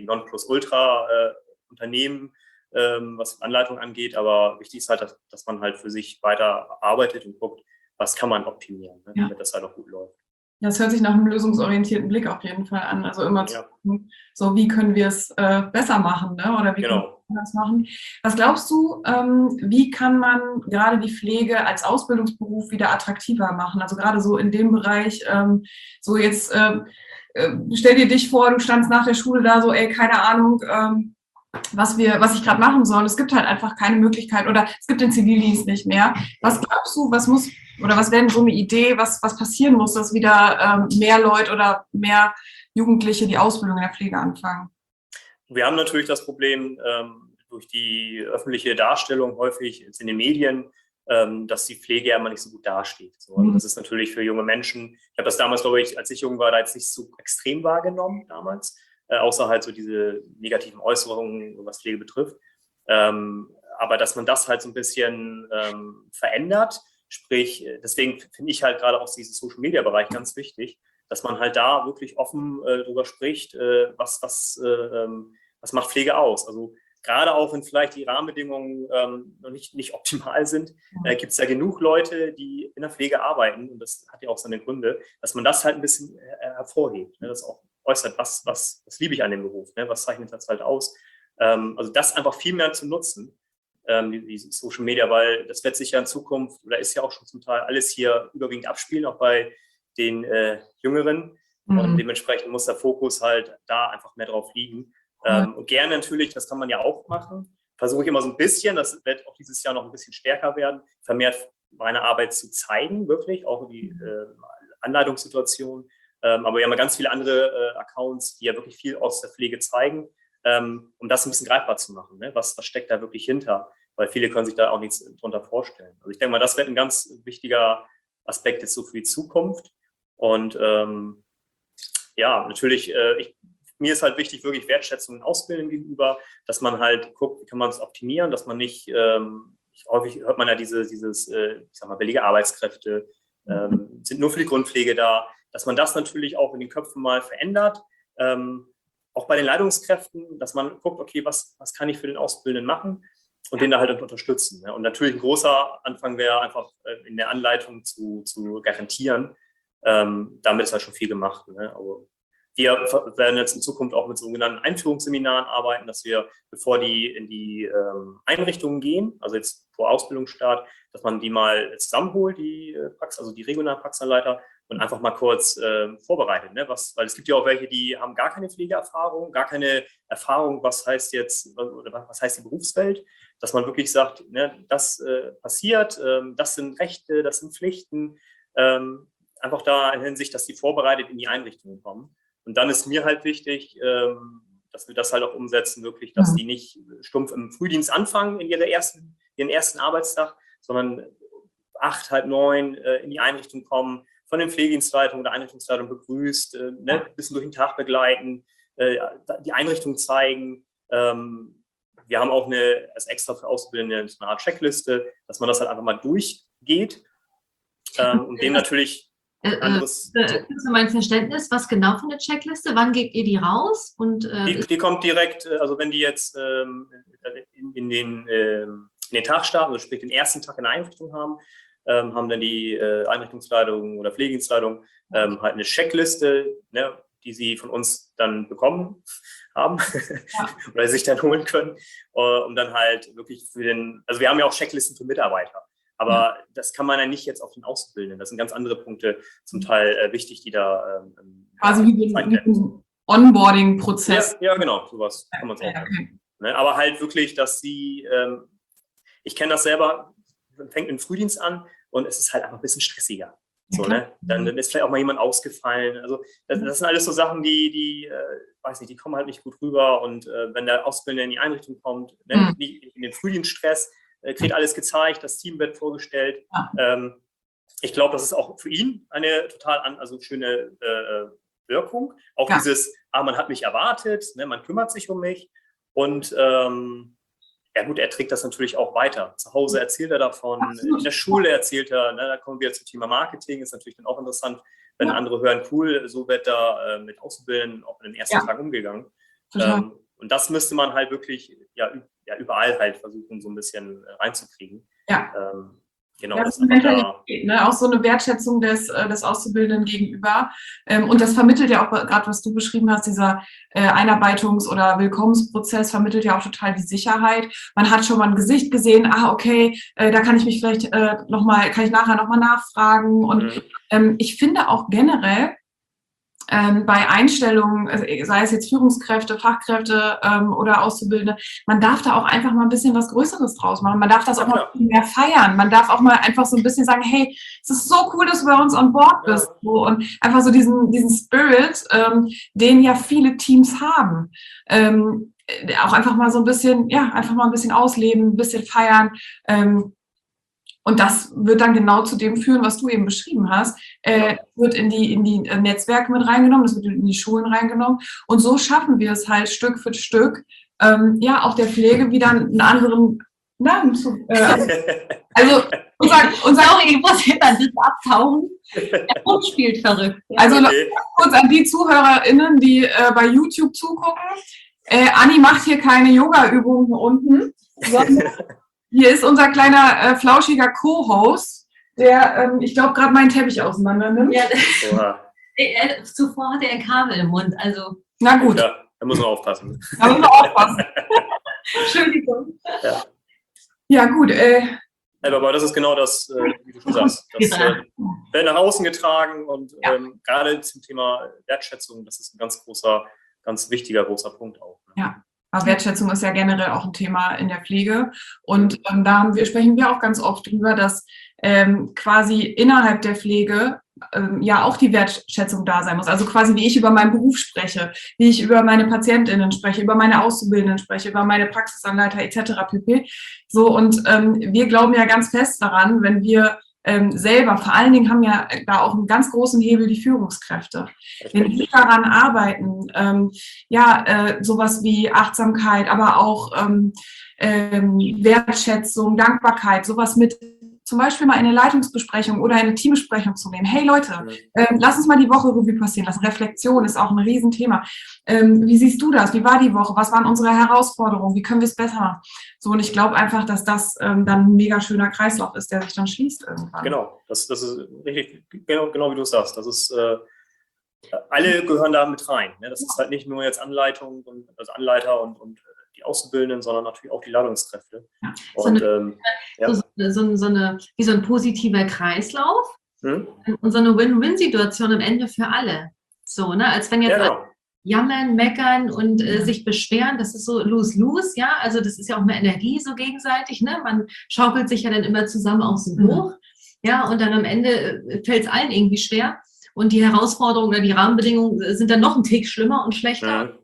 Nonplusultra-Unternehmen, äh, ähm, was Anleitung angeht, aber wichtig ist halt, dass, dass man halt für sich weiter arbeitet und guckt, was kann man optimieren, ne, damit ja. das halt auch gut läuft. Das hört sich nach einem lösungsorientierten Blick auf jeden Fall an. Also immer zu gucken, so wie können wir es äh, besser machen, ne? Oder wie genau. können wir das machen? Was glaubst du, ähm, wie kann man gerade die Pflege als Ausbildungsberuf wieder attraktiver machen? Also gerade so in dem Bereich, ähm, so jetzt äh, äh, stell dir dich vor, du standst nach der Schule da so, ey, keine Ahnung, ähm, was wir, was ich gerade machen soll. Es gibt halt einfach keine Möglichkeit oder es gibt den Zivildienst nicht mehr. Was glaubst du, was muss oder was wäre denn so eine Idee, was, was passieren muss, dass wieder ähm, mehr Leute oder mehr Jugendliche die Ausbildung in der Pflege anfangen? Wir haben natürlich das Problem, ähm, durch die öffentliche Darstellung häufig jetzt in den Medien, ähm, dass die Pflege ja immer nicht so gut dasteht. So, und das ist natürlich für junge Menschen, ich habe das damals, glaube ich, als ich jung war, da jetzt nicht so extrem wahrgenommen damals, äh, außer halt so diese negativen Äußerungen, was Pflege betrifft. Ähm, aber dass man das halt so ein bisschen ähm, verändert, sprich, deswegen finde ich halt gerade auch diesen Social-Media-Bereich ganz wichtig, dass man halt da wirklich offen äh, drüber spricht, äh, was, was, äh, ähm, was macht Pflege aus. Also gerade auch, wenn vielleicht die Rahmenbedingungen ähm, noch nicht, nicht optimal sind, äh, gibt es ja genug Leute, die in der Pflege arbeiten, und das hat ja auch seine Gründe, dass man das halt ein bisschen äh, hervorhebt, ne? Das auch äußert, was, was, was liebe ich an dem Beruf, ne? Was zeichnet das halt aus. Ähm, also das einfach viel mehr zu nutzen, ähm, die, die Social Media, weil das wird sich ja in Zukunft, oder ist ja auch schon zum Teil alles hier überwiegend abspielen, auch bei den äh, Jüngeren. Mhm. Und dementsprechend muss der Fokus halt da einfach mehr drauf liegen. Ähm, und gerne natürlich, das kann man ja auch machen, versuche ich immer so ein bisschen, das wird auch dieses Jahr noch ein bisschen stärker werden, vermehrt meine Arbeit zu zeigen, wirklich, auch die äh, Anleitungssituation. Ähm, aber wir haben ja ganz viele andere äh, Accounts, die ja wirklich viel aus der Pflege zeigen, ähm, um das ein bisschen greifbar zu machen, ne? was, was steckt da wirklich hinter, weil viele können sich da auch nichts drunter vorstellen. Also ich denke mal, das wird ein ganz wichtiger Aspekt jetzt so für die Zukunft. Und ähm, ja, natürlich, äh, ich mir ist halt wichtig, wirklich Wertschätzung und Ausbildung gegenüber, dass man halt guckt, wie kann man es optimieren, dass man nicht, ähm, häufig hört man ja diese, dieses, äh, ich sag mal, billige Arbeitskräfte, ähm, sind nur für die Grundpflege da, dass man das natürlich auch in den Köpfen mal verändert, ähm, auch bei den Leitungskräften, dass man guckt, okay, was, was kann ich für den Auszubildenden machen und den da halt unterstützen. Ne? Und natürlich ein großer Anfang wäre einfach äh, in der Anleitung zu, zu garantieren, ähm, damit ist halt schon viel gemacht. Ne? Aber wir werden jetzt in Zukunft auch mit sogenannten Einführungsseminaren arbeiten, dass wir, bevor die in die ähm, Einrichtungen gehen, also jetzt vor Ausbildungsstart, dass man die mal zusammenholt, die Praxis, also die regionalen Praxisanleiter, und einfach mal kurz äh, vorbereitet. Ne? Was, weil es gibt ja auch welche, die haben gar keine Pflegeerfahrung, gar keine Erfahrung, was heißt jetzt, oder was heißt die Berufswelt, dass man wirklich sagt, ne, das äh, passiert, äh, das sind Rechte, das sind Pflichten, äh, einfach da in Hinsicht, dass die vorbereitet in die Einrichtungen kommen. Und dann ist mir halt wichtig, ähm, dass wir das halt auch umsetzen, wirklich, dass die nicht stumpf im Frühdienst anfangen in ihre ersten, ihren ersten Arbeitstag, sondern acht, halb neun äh, in die Einrichtung kommen, von den Pflegedienstleitungen der Einrichtungsleitung begrüßt, äh, ne, ein bisschen durch den Tag begleiten, äh, die Einrichtung zeigen. Ähm, wir haben auch eine, als extra für Auszubildende, eine Art Checkliste, dass man das halt einfach mal durchgeht, ähm, und dem natürlich anderes. Äh, äh, so. Mein Verständnis, was genau für eine Checkliste? Wann gebt ihr die raus? Und, äh, die, die kommt direkt, also wenn die jetzt ähm, in, in, den, ähm, in den Tag starten, also sprich den ersten Tag in der Einrichtung haben, ähm, haben dann die äh, Einrichtungsleitung oder Pflegedienstleitung ähm, halt eine Checkliste, ne, die sie von uns dann bekommen haben ja. oder sich dann holen können, äh, um dann halt wirklich für den, also wir haben ja auch Checklisten für Mitarbeiter. Aber ja. das kann man ja nicht jetzt auf den Auszubildenden. Das sind ganz andere Punkte zum Teil äh, wichtig, die da ähm, quasi ja, wie ein Onboarding-Prozess. Ja, ja, genau, sowas kann man es auch okay. nennen. Ne? Aber halt wirklich, dass sie, ähm, ich kenne das selber, man fängt im Frühdienst an und es ist halt einfach ein bisschen stressiger. So, ja, ne? dann, dann ist vielleicht auch mal jemand ausgefallen. Also das, das sind alles so Sachen, die, die äh, weiß nicht, die kommen halt nicht gut rüber. Und äh, wenn der Auszubildende in die Einrichtung kommt, ne? mhm. nicht in den Frühdienststress, kriegt alles gezeigt, das Team wird vorgestellt. Ja. Ähm, ich glaube, das ist auch für ihn eine total an, also schöne äh, Wirkung. Auch ja. dieses, ah, man hat mich erwartet, ne, man kümmert sich um mich. Und ähm, ja gut, er trägt das natürlich auch weiter. Zu Hause erzählt er davon, Absolut. In der Schule erzählt er, ne, da kommen wir zum Thema Marketing, ist natürlich dann auch interessant, wenn ja. andere hören, cool, so wird da äh, mit Auszubildenden auch in den ersten ja. Tagen umgegangen. Ähm, und das müsste man halt wirklich ja, ja, überall halt versuchen, so ein bisschen reinzukriegen. Ja. Ähm, genau. Ja, das ist da, ne? Auch so eine Wertschätzung des, des Auszubildenden gegenüber. Ähm, und das vermittelt ja auch, gerade was du beschrieben hast, dieser äh, Einarbeitungs- oder Willkommensprozess vermittelt ja auch total die Sicherheit. Man hat schon mal ein Gesicht gesehen, ah, okay, äh, da kann ich mich vielleicht äh, nochmal, kann ich nachher nochmal nachfragen. Und mhm. ähm, ich finde auch generell, Ähm, bei Einstellungen, sei es jetzt Führungskräfte, Fachkräfte ähm, oder Auszubildende, man darf da auch einfach mal ein bisschen was Größeres draus machen. Man darf das auch mal mehr feiern. Man darf auch mal einfach so ein bisschen sagen, hey, es ist so cool, dass du bei uns on board bist. Ja. So, und einfach so diesen, diesen Spirit, ähm, den ja viele Teams haben. Ähm, auch einfach mal so ein bisschen, ja, einfach mal ein bisschen ausleben, ein bisschen feiern. Ähm, Und das wird dann genau zu dem führen, was du eben beschrieben hast. Äh, wird in die, in die Netzwerke mit reingenommen, das wird in die Schulen reingenommen. Und so schaffen wir es halt Stück für Stück, ähm, ja, auch der Pflege wieder einen anderen Namen zu. Äh, also, unser, unser Sorry, ich muss jetzt ein bisschen abtauchen. Der Hund spielt verrückt. Also Okay. kurz an die ZuhörerInnen, die äh, bei YouTube zugucken. Äh, Anni macht hier keine Yoga-Übungen unten, sondern hier ist unser kleiner äh, flauschiger Co-Host, der, ähm, ich glaube, gerade meinen Teppich auseinander nimmt. Ja, Oha. äh, zuvor hatte er ein Kabel im Mund, also Na gut, Ja, da muss man aufpassen. da müssen wir aufpassen. Entschuldigung. Ja. Ja gut, äh, Aber das ist genau das, äh, wie du schon sagst. Das äh, wird nach außen getragen und Ja. ähm, gerade zum Thema Wertschätzung, das ist ein ganz großer, ganz wichtiger, großer Punkt auch. Ne? Ja. aber Wertschätzung ist ja generell auch ein Thema in der Pflege. Und ähm, da haben wir, sprechen wir auch ganz oft drüber, dass ähm, quasi innerhalb der Pflege ähm, ja auch die Wertschätzung da sein muss. Also quasi wie ich über meinen Beruf spreche, wie ich über meine PatientInnen spreche, über meine Auszubildenden spreche, über meine Praxisanleiter et cetera pp. So, und ähm, wir glauben ja ganz fest daran, wenn wir ähm, selber, vor allen Dingen haben ja da auch einen ganz großen Hebel die Führungskräfte. Wenn die daran arbeiten, ähm, ja, äh, sowas wie Achtsamkeit, aber auch ähm, ähm, Wertschätzung, Dankbarkeit, sowas mit zum Beispiel mal in eine Leitungsbesprechung oder eine Teambesprechung zu nehmen. Hey Leute, ähm, lass uns mal die Woche Revue passieren lassen. Reflexion ist auch ein Riesenthema. Ähm, wie siehst du das? Wie war die Woche? Was waren unsere Herausforderungen? Wie können wir es besser machen? So, und ich glaube einfach, dass das ähm, dann ein mega schöner Kreislauf ist, der sich dann schließt irgendwann. Genau, das, das ist richtig, genau, genau wie du sagst. Das ist, äh, alle gehören da mit rein. Ne? Das ist halt nicht nur jetzt Anleitung und also Anleiter und, und die Auszubildenden, sondern natürlich auch die Ladungskräfte. Ja. Und, So eine, ähm, ja. so, so, so eine, wie so ein positiver Kreislauf Hm? und so eine Win-Win-Situation am Ende für alle. So, ne? Als wenn jetzt Ja, alle genau. jammern, meckern und äh, Ja. sich beschweren, das ist so lose-lose, ja, also das ist ja auch mehr Energie so gegenseitig, ne, man schaukelt sich ja dann immer zusammen auch so Mhm. hoch, ja, und dann am Ende fällt es allen irgendwie schwer und die Herausforderungen oder die Rahmenbedingungen äh, sind dann noch ein Tick schlimmer und schlechter. Mhm.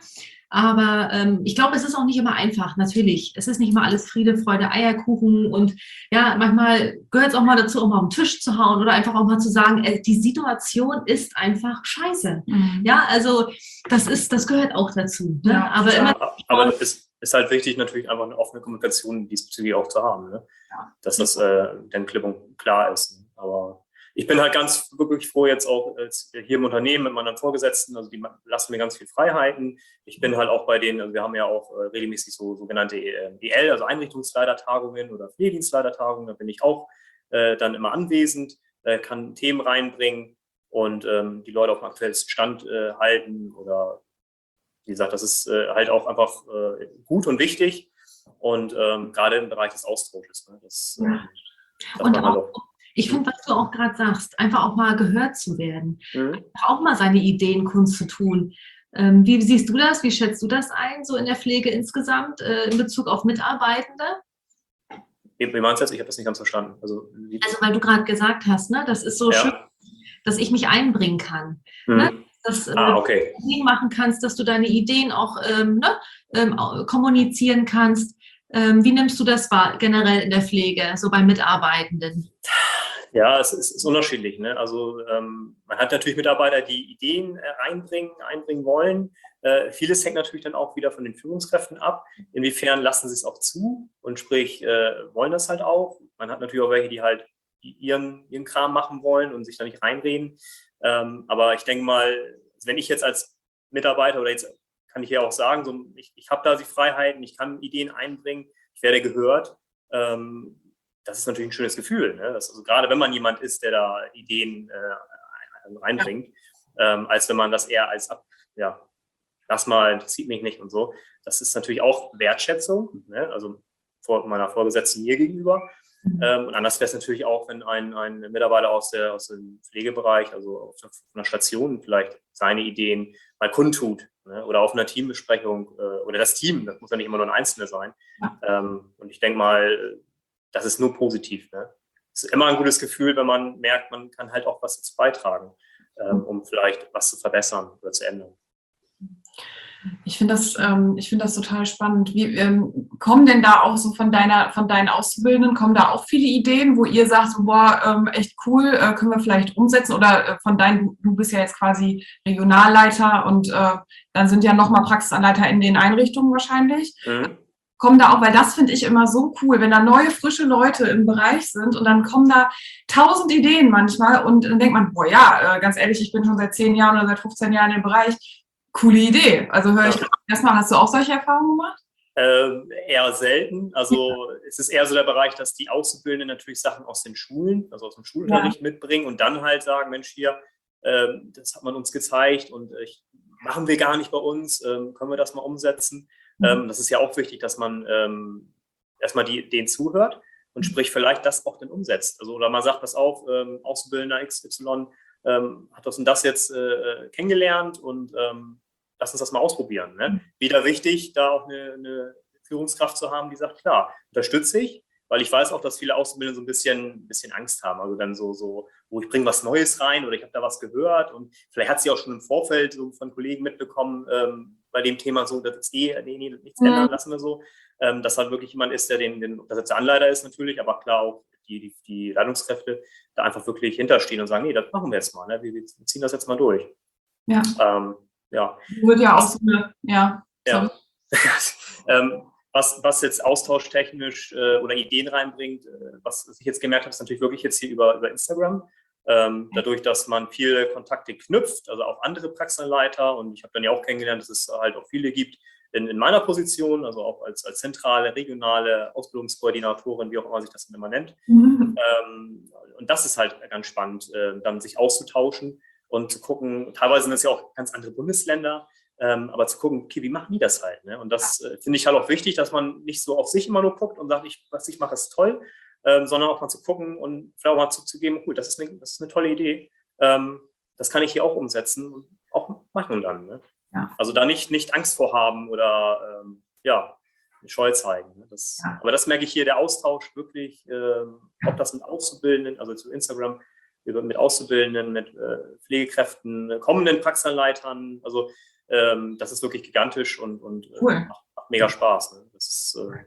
Aber ähm, ich glaube, es ist auch nicht immer einfach, natürlich. Es ist nicht immer alles Friede, Freude, Eierkuchen und ja, manchmal gehört es auch mal dazu, auch mal auf den Tisch zu hauen oder einfach auch mal zu sagen, äh, die Situation ist einfach scheiße. Mhm. Ja, also das ist, das gehört auch dazu. Ne? Ja, aber ja. immer, Aber es ist halt wichtig, natürlich einfach eine offene Kommunikation diesbezüglich auch zu haben. Ne? Ja. Dass das äh, dann klipp und klar ist. Aber ich bin halt ganz wirklich froh jetzt auch jetzt hier im Unternehmen mit meinen Vorgesetzten, also die lassen mir ganz viel Freiheiten. Ich bin halt auch bei denen, also wir haben ja auch äh, regelmäßig so sogenannte E L, also Einrichtungsleitertagungen oder Pflegedienstleitertagungen, da bin ich auch äh, dann immer anwesend, äh, kann Themen reinbringen und ähm, die Leute auf dem aktuellsten Stand äh, halten oder wie gesagt, das ist äh, halt auch einfach äh, gut und wichtig und ähm, gerade im Bereich des Austausches. Ne, das, ähm, das und man halt auch, ich finde, was du auch gerade sagst, einfach auch mal gehört zu werden, Mhm. auch mal seine Ideen kundzutun. Ähm, wie siehst du das? Wie schätzt du das ein, so in der Pflege insgesamt, äh, in Bezug auf Mitarbeitende? Wie, wie meinst du das? Ich habe das nicht ganz verstanden. Also, wie, Also, weil du gerade gesagt hast, ne, das ist so ja. schön, dass ich mich einbringen kann. Mhm. Ne? Dass äh, Ah, okay. du machen kannst, dass du deine Ideen auch ähm, ne, ähm, kommunizieren kannst. Ähm, wie nimmst du das wahr, generell in der Pflege, so bei Mitarbeitenden? Ja, es ist, ist unterschiedlich. Ne? Also ähm, man hat natürlich Mitarbeiter, die Ideen äh, einbringen, einbringen wollen. Äh, vieles hängt natürlich dann auch wieder von den Führungskräften ab. Inwiefern lassen sie es auch zu und sprich äh, wollen das halt auch. Man hat natürlich auch welche, die halt ihren, ihren Kram machen wollen und sich da nicht reinreden. Ähm, aber ich denke mal, wenn ich jetzt als Mitarbeiter oder jetzt kann ich ja auch sagen, so, ich, ich habe da die Freiheiten, ich kann Ideen einbringen, ich werde gehört. Ähm, das ist natürlich ein schönes Gefühl. Ne? Das, also gerade wenn man jemand ist, der da Ideen äh, reinbringt, ähm, als wenn man das eher als, ab, ja, lass mal, interessiert mich nicht und so. Das ist natürlich auch Wertschätzung, ne? Also vor meiner Vorgesetzten mir gegenüber. Mhm. Ähm, und anders wäre es natürlich auch, wenn ein, ein Mitarbeiter aus, der, aus dem Pflegebereich, also auf einer Station vielleicht seine Ideen mal kundtut, ne? Oder auf einer Teambesprechung äh, oder das Team, das muss ja nicht immer nur ein Einzelner sein. Ja. Ähm, und ich denke mal, das ist nur positiv. Ne? Es ist immer ein gutes Gefühl, wenn man merkt, man kann halt auch was dazu beitragen, ähm, um vielleicht was zu verbessern oder zu ändern. Ich finde das, ähm, ich finde das total spannend. Wie, ähm, kommen denn da auch so von deiner, von deinen Auszubildenden, kommen da auch viele Ideen, wo ihr sagt, so, boah, ähm, echt cool, äh, können wir vielleicht umsetzen? Oder äh, von deinen, du, du bist ja jetzt quasi Regionalleiter und äh, dann sind ja nochmal Praxisanleiter in den Einrichtungen wahrscheinlich. Mhm. Kommen da auch, weil das finde ich immer so cool, wenn da neue, frische Leute im Bereich sind und dann kommen da tausend Ideen manchmal und dann denkt man, boah, ja, äh, ganz ehrlich, ich bin schon seit zehn Jahren oder seit fünfzehn Jahren im Bereich. Coole Idee. Also höre ich erstmal, hast du auch solche Erfahrungen gemacht? Ähm, eher selten. Also es ist eher so der Bereich, dass die Auszubildenden natürlich Sachen aus den Schulen, also aus dem Schulunterricht ja. mitbringen und dann halt sagen, Mensch, hier, ähm, das hat man uns gezeigt und äh, machen wir gar nicht bei uns, ähm, können wir das mal umsetzen? Mhm. Ähm, das ist ja auch wichtig, dass man ähm, erstmal die, denen zuhört und sprich vielleicht das auch dann umsetzt. Also oder man sagt, pass auf, ähm, Auszubildender X Y ähm, hat das und das jetzt äh, kennengelernt und ähm, lass uns das mal ausprobieren. Ne? Wieder wichtig, da auch eine, eine Führungskraft zu haben, die sagt, klar, unterstütze ich, weil ich weiß auch, dass viele Auszubildende so ein bisschen, ein bisschen Angst haben. Also dann so, so wo ich bringe was Neues rein oder ich habe da was gehört und vielleicht hat sie auch schon im Vorfeld so von Kollegen mitbekommen, ähm, bei dem Thema so, das ist eh, nee, nee, nichts mhm. ändern, lassen wir so. Ähm, dass halt wirklich jemand ist, der den, den dass jetzt der Anleiter ist natürlich, aber klar auch die, die, die Leitungskräfte da einfach wirklich hinterstehen und sagen, nee, das machen wir jetzt mal, ne? wir, wir ziehen das jetzt mal durch. Ja. Ähm, Ja. Wird ja auch so eine, ja. ja. ähm, was, was jetzt austauschtechnisch äh, oder Ideen reinbringt, äh, was ich jetzt gemerkt habe, ist natürlich wirklich jetzt hier über, über Instagram. Ähm, dadurch, dass man viele Kontakte knüpft, also auch andere Praxisanleiter und ich habe dann ja auch kennengelernt, dass es halt auch viele gibt in, in meiner Position, also auch als, als zentrale, regionale Ausbildungskoordinatorin, wie auch immer sich das immer nennt. Mhm. Ähm, und das ist halt ganz spannend, äh, dann sich auszutauschen. Und zu gucken, teilweise sind es ja auch ganz andere Bundesländer, ähm, aber zu gucken, okay, wie machen die das halt? Ne? Und das äh, finde ich halt auch wichtig, dass man nicht so auf sich immer nur guckt und sagt, ich, was ich mache, ist toll, ähm, sondern auch mal zu gucken und vielleicht auch mal zuzugeben, cool, das ist eine, das ist eine tolle Idee, ähm, das kann ich hier auch umsetzen und auch machen dann. Ne? Ja. Also da nicht, nicht Angst vor haben oder ähm, ja, Scheu zeigen. Ne? Das, ja. Aber das merke ich hier, der Austausch wirklich, äh, ob das mit Auszubildenden, also zu Instagram, mit Auszubildenden, mit äh, Pflegekräften, kommenden Praxisanleitern. Also ähm, das ist wirklich gigantisch und, und cool. äh, macht, macht mega Spaß. Ne? Das ist, äh,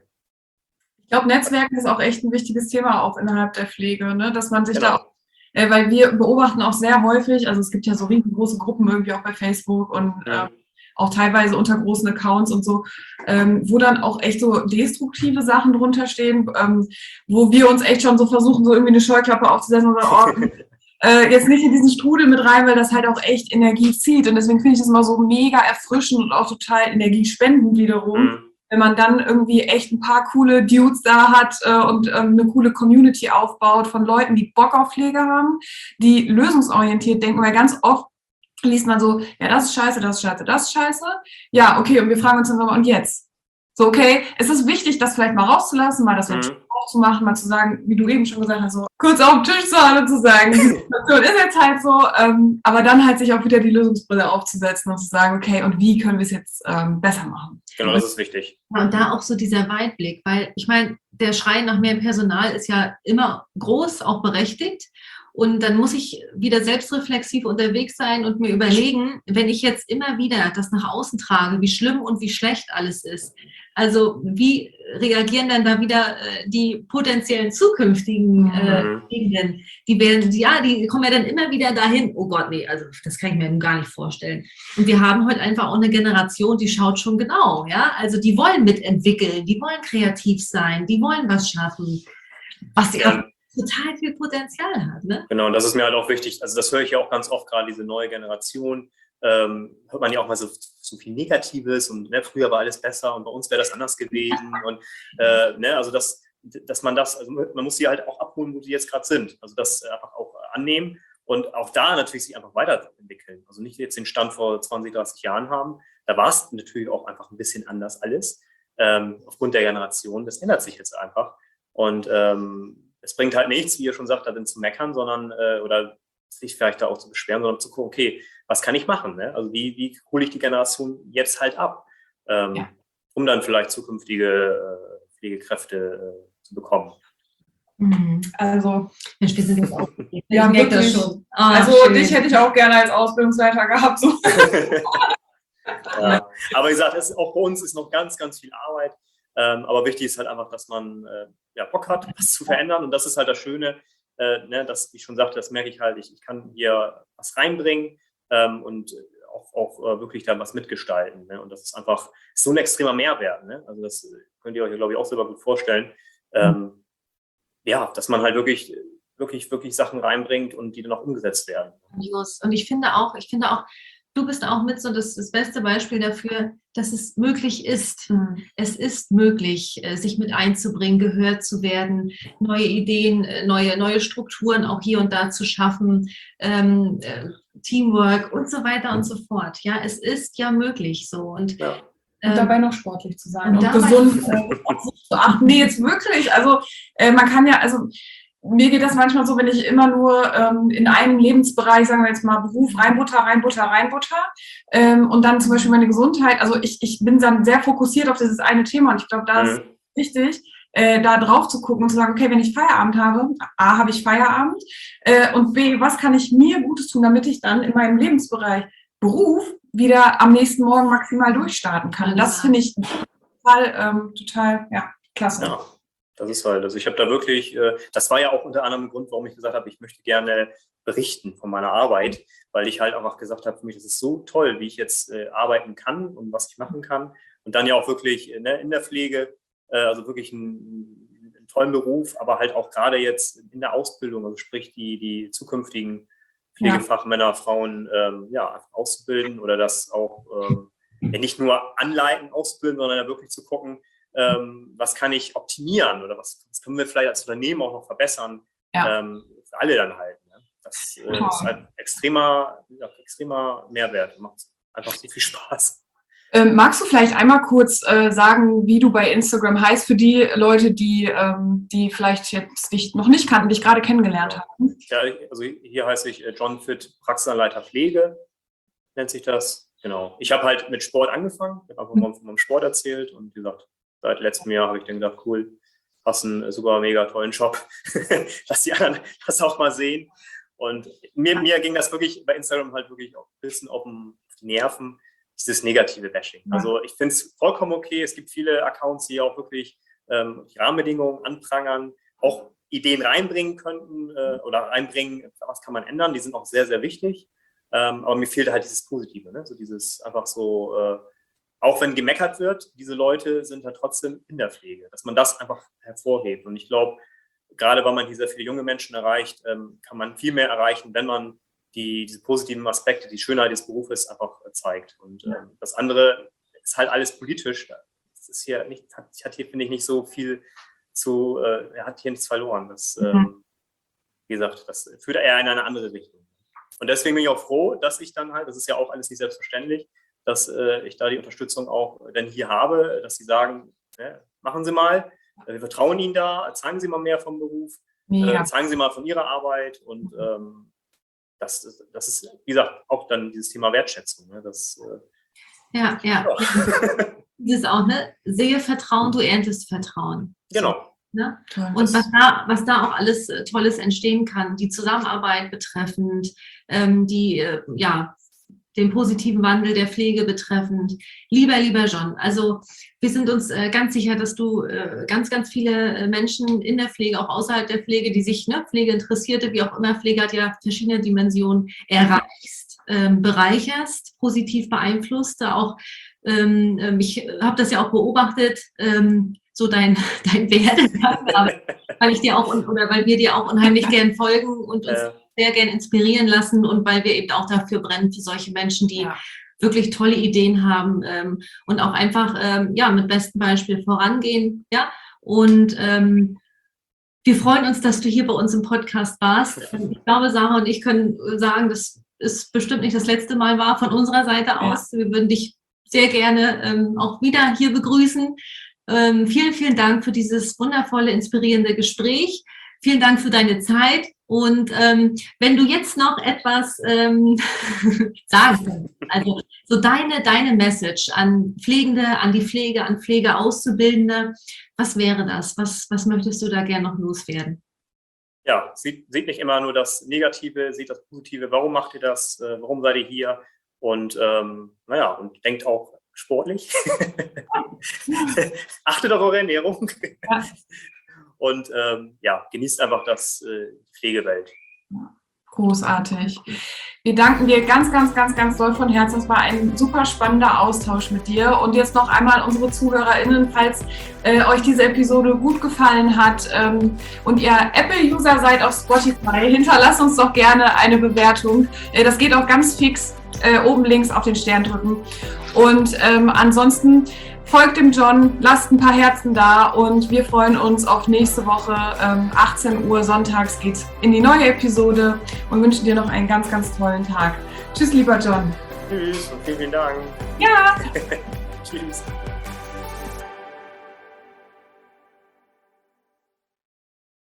ich glaube, Netzwerken ist auch echt ein wichtiges Thema auch innerhalb der Pflege, ne? Dass man sich genau. da auch, äh, weil wir beobachten auch sehr häufig, also es gibt ja so riesengroße Gruppen irgendwie auch bei Facebook und mhm. äh, auch teilweise unter großen Accounts und so, ähm, wo dann auch echt so destruktive Sachen drunter stehen, ähm, wo wir uns echt schon so versuchen, so irgendwie eine Scheuklappe aufzusetzen und sagen, oh, Äh, jetzt nicht in diesen Strudel mit rein, weil das halt auch echt Energie zieht. Und deswegen finde ich das immer so mega erfrischend und auch total energiespendend wiederum, mhm. wenn man dann irgendwie echt ein paar coole Dudes da hat äh, und ähm, eine coole Community aufbaut von Leuten, die Bock auf Pflege haben, die lösungsorientiert denken, weil ganz oft liest man so, ja, das ist scheiße, das ist scheiße, das ist scheiße. Ja, okay, und wir fragen uns dann nochmal, und jetzt? So, okay, es ist wichtig, das vielleicht mal rauszulassen, mal das mhm. aufzumachen, mal zu sagen, wie du eben schon gesagt hast, so kurz auf den Tisch zu hauen und zu sagen, die Situation ist jetzt halt so, ähm, aber dann halt sich auch wieder die Lösungsbrille aufzusetzen und zu sagen, okay, und wie können wir es jetzt ähm, besser machen? Genau, das ist wichtig. Und da auch so dieser Weitblick, weil ich meine, der Schrei nach mehr Personal ist ja immer groß, auch berechtigt. Und dann muss ich wieder selbstreflexiv unterwegs sein und mir überlegen, wenn ich jetzt immer wieder das nach außen trage, wie schlimm und wie schlecht alles ist. Also wie reagieren dann da wieder äh, die potenziellen zukünftigen äh, Gegenden? Die werden, ja, die kommen ja dann immer wieder dahin. Oh Gott, nee, also das kann ich mir gar nicht vorstellen. Und wir haben heute einfach auch eine Generation, die schaut schon genau, ja. Also die wollen mitentwickeln, die wollen kreativ sein, die wollen was schaffen, was sie ja. total viel Potenzial hat. Ne? Genau, und das ist mir halt auch wichtig. Also das höre ich ja auch ganz oft, gerade diese neue Generation. Ähm, hört man ja auch mal so, so viel Negatives und ne, früher war alles besser und bei uns wäre das anders gewesen. Und äh, ne, also das, dass man das, also man muss sie halt auch abholen, wo sie jetzt gerade sind. Also das einfach auch annehmen und auch da natürlich sich einfach weiterentwickeln. Also nicht jetzt den Stand vor zwanzig, dreißig Jahren haben. Da war es natürlich auch einfach ein bisschen anders alles. Ähm, aufgrund der Generation. Das ändert sich jetzt einfach. Und ähm, es bringt halt nichts, wie ihr schon sagt, darin zu meckern, sondern äh, oder sich vielleicht da auch zu beschweren, sondern zu gucken, okay, was kann ich machen? Ne? Also wie, wie hole ich die Generation jetzt halt ab, ähm, ja. um dann vielleicht zukünftige äh, Pflegekräfte äh, zu bekommen. Mhm. Also, Mensch, wir sind jetzt auch. Ja, merke das schon. Ah, also schön. Dich hätte ich auch gerne als Ausbildungsleiter gehabt. So. Ja. Aber wie gesagt, es, auch bei uns ist noch ganz, ganz viel Arbeit. Ähm, aber wichtig ist halt einfach, dass man äh, ja, Bock hat, was zu verändern. Und das ist halt das Schöne, äh, ne, dass, wie ich schon sagte, das merke ich halt, ich, ich kann hier was reinbringen ähm, und auch, auch äh, wirklich da was mitgestalten. Ne? Und das ist einfach so ein extremer Mehrwert. Ne? Also das könnt ihr euch, glaube ich, auch selber gut vorstellen. Ähm, ja, dass man halt wirklich, wirklich, wirklich Sachen reinbringt und die dann auch umgesetzt werden. Und ich finde auch, ich finde auch, du bist auch mit so das, das beste Beispiel dafür, dass es möglich ist. Mhm. Es ist möglich, sich mit einzubringen, gehört zu werden, neue Ideen, neue, neue Strukturen auch hier und da zu schaffen, ähm, äh, Teamwork und so weiter und so fort. Ja, es ist ja möglich so. Und, ja. ähm, und dabei noch sportlich zu sein und, und gesund äh, auf sich zu achten. Nee, jetzt wirklich. Also äh, man kann ja, also mir geht das manchmal so, wenn ich immer nur ähm, in einem Lebensbereich, sagen wir jetzt mal Beruf, reinbutter, reinbutter, reinbutter ähm, und dann zum Beispiel meine Gesundheit, also ich, ich bin dann sehr fokussiert auf dieses eine Thema und ich glaube, da ist mhm. wichtig, äh, da drauf zu gucken und zu sagen, okay, wenn ich Feierabend habe, A, habe ich Feierabend äh, und B, was kann ich mir Gutes tun, damit ich dann in meinem Lebensbereich Beruf wieder am nächsten Morgen maximal durchstarten kann. Das finde ich total, ähm, total, ja, klasse. Ja. Das ist halt, also ich habe da wirklich, das war ja auch unter anderem ein Grund, warum ich gesagt habe, ich möchte gerne berichten von meiner Arbeit, weil ich halt einfach gesagt habe, für mich, das ist so toll, wie ich jetzt arbeiten kann und was ich machen kann. Und dann ja auch wirklich in der Pflege, also wirklich einen, einen tollen Beruf, aber halt auch gerade jetzt in der Ausbildung, also sprich die, die zukünftigen Pflegefachmänner, ja. Frauen ähm, ja, auszubilden oder das auch ähm, nicht nur anleiten, ausbilden, sondern ja wirklich zu gucken, Ähm, was kann ich optimieren oder was, was können wir vielleicht als Unternehmen auch noch verbessern, ja. ähm, für alle dann halt. Ne? Das äh, oh. ist halt extremer, ja, extremer Mehrwert, macht einfach so viel Spaß. Ähm, magst du vielleicht einmal kurz äh, sagen, wie du bei Instagram heißt, für die Leute, die, ähm, die vielleicht jetzt dich noch nicht kannten, dich gerade kennengelernt ja. haben? Ja, also hier heiße ich John Fit, Praxisanleiter Pflege, nennt sich das. Genau. Ich habe halt mit Sport angefangen, ich habe einfach mal von meinem Sport erzählt und wie gesagt, seit letztem Jahr habe ich dann gedacht, cool, hast einen super mega tollen Job. Lass die anderen das auch mal sehen. Und mir, mir ging das wirklich bei Instagram halt wirklich auch ein bisschen auf die Nerven, dieses negative Bashing. Ja. Also ich finde es vollkommen okay. Es gibt viele Accounts, die auch wirklich ähm, die Rahmenbedingungen anprangern, auch Ideen reinbringen könnten äh, oder reinbringen, was kann man ändern. Die sind auch sehr, sehr wichtig. Ähm, aber mir fehlt halt dieses Positive, ne? So dieses einfach so, äh, auch wenn gemeckert wird, diese Leute sind halt trotzdem in der Pflege, dass man das einfach hervorhebt. Und ich glaube, gerade weil man hier sehr viele junge Menschen erreicht, ähm, kann man viel mehr erreichen, wenn man die, diese positiven Aspekte, die Schönheit des Berufes einfach äh, zeigt. Und ähm, das andere ist halt alles politisch. Das ist hier nicht, hat, hat hier, finde ich, nicht so viel zu, äh, er hat hier nichts verloren. Das, ähm, mhm. wie gesagt, das führt eher in eine andere Richtung. Und deswegen bin ich auch froh, dass ich dann halt, das ist ja auch alles nicht selbstverständlich, dass äh, ich da die Unterstützung auch dann hier habe, dass sie sagen, ne, machen Sie mal, wir vertrauen Ihnen da, zeigen Sie mal mehr vom Beruf, ja. äh, zeigen Sie mal von Ihrer Arbeit und ähm, das, das ist, wie gesagt, auch dann dieses Thema Wertschätzung. Ne, das, äh, ja, ja. ja. Das ist auch, ne? Sehe Vertrauen, du erntest Vertrauen. Genau. Ne? Und was da, was da auch alles Tolles entstehen kann, die Zusammenarbeit betreffend, ähm, die, äh, ja, den positiven Wandel der Pflege betreffend. Lieber, lieber John, also wir sind uns äh, ganz sicher, dass du äh, ganz, ganz viele äh, Menschen in der Pflege, auch außerhalb der Pflege, die sich, ne, Pflege interessierte, wie auch immer, Pflege hat ja verschiedene Dimensionen, erreichst, ähm, bereicherst, positiv beeinflusst. Da auch, ähm, ich habe das ja auch beobachtet, ähm, so dein, dein Werdegang, weil ich dir auch, oder weil wir dir auch unheimlich gern folgen und uns äh. sehr gern inspirieren lassen und weil wir eben auch dafür brennen, für solche Menschen, die ja. wirklich tolle Ideen haben ähm, und auch einfach ähm, ja, mit bestem Beispiel vorangehen. Ja? Und ähm, wir freuen uns, dass du hier bei uns im Podcast warst. Ich glaube, Sarah und ich können sagen, dass es bestimmt nicht das letzte Mal war von unserer Seite aus. Ja. Wir würden dich sehr gerne ähm, auch wieder hier begrüßen. Ähm, vielen, vielen Dank für dieses wundervolle, inspirierende Gespräch. Vielen Dank für deine Zeit. Und ähm, wenn du jetzt noch etwas ähm, sagen kannst, also so deine, deine Message an Pflegende, an die Pflege, an Pflegeauszubildende, was wäre das? Was, was möchtest du da gerne noch loswerden? Ja, seht, seht nicht immer nur das Negative, seht das Positive. Warum macht ihr das? Warum seid ihr hier? und ähm, naja, und denkt auch sportlich. Achtet auf eure Ernährung. Ja. Und ähm, ja, genießt einfach das äh, Pflegewelt. Großartig. Wir danken dir ganz, ganz, ganz, ganz doll von Herzen. Es war ein super spannender Austausch mit dir. Und jetzt noch einmal unsere ZuhörerInnen, falls äh, euch diese Episode gut gefallen hat ähm, und ihr Apple-User seid auf Spotify, hinterlasst uns doch gerne eine Bewertung. Äh, das geht auch ganz fix. Äh, oben links auf den Stern drücken. Und ähm, ansonsten folgt dem John, lasst ein paar Herzen da und wir freuen uns auf nächste Woche. Ähm, achtzehn Uhr sonntags geht's in die neue Episode und wünschen dir noch einen ganz, ganz tollen Tag. Tschüss, lieber John. Tschüss und vielen, vielen Dank. Ja. Tschüss.